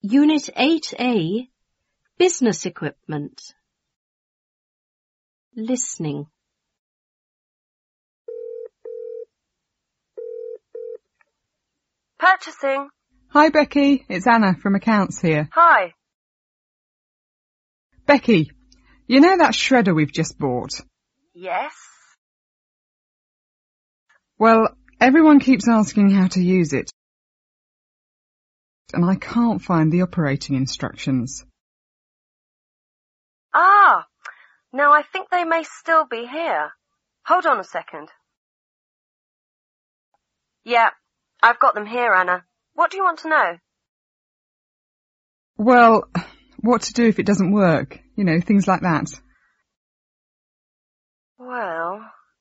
Unit 8A, Business Equipment. Listening. Purchasing. Hi, Becky. It's Anna from Accounts here. Hi. Becky, you know that shredder we've just bought? Yes. Well, everyone keeps asking how to use it, and I can't find the operating instructions. Ah, no, I think they may still be here. Hold on a second. Yeah, I've got them here, Anna. What do you want to know? Well, what to do if it doesn't work? You know, things like that. Well,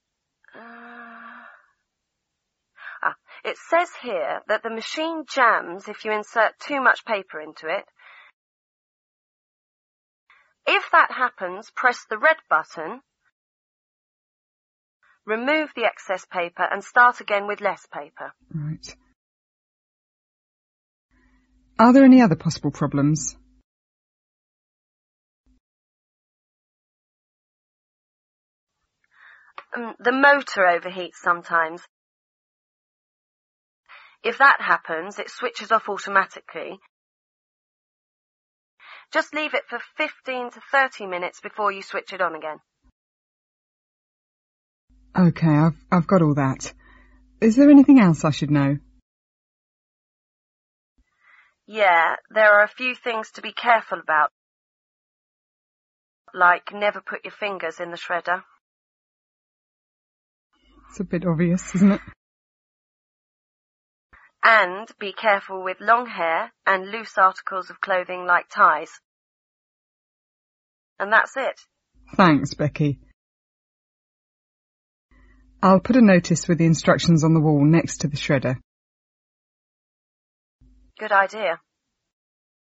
it says here that the machine jams if you insert too much paper into it. If that happens, press the red button, remove the excess paper and start again with less paper. Right. Are there any other possible problems? The motor overheats sometimes. If that happens, it switches off automatically. Just leave it for 15 to 30 minutes before you switch it on again. OK, I've got all that. Is there anything else I should know? Yeah, there are a few things to be careful about, like never put your fingers in the shredder. It's a bit obvious, isn't it? And be careful with long hair and loose articles of clothing like ties. And that's it. Thanks, Becky. I'll put a notice with the instructions on the wall next to the shredder. Good idea.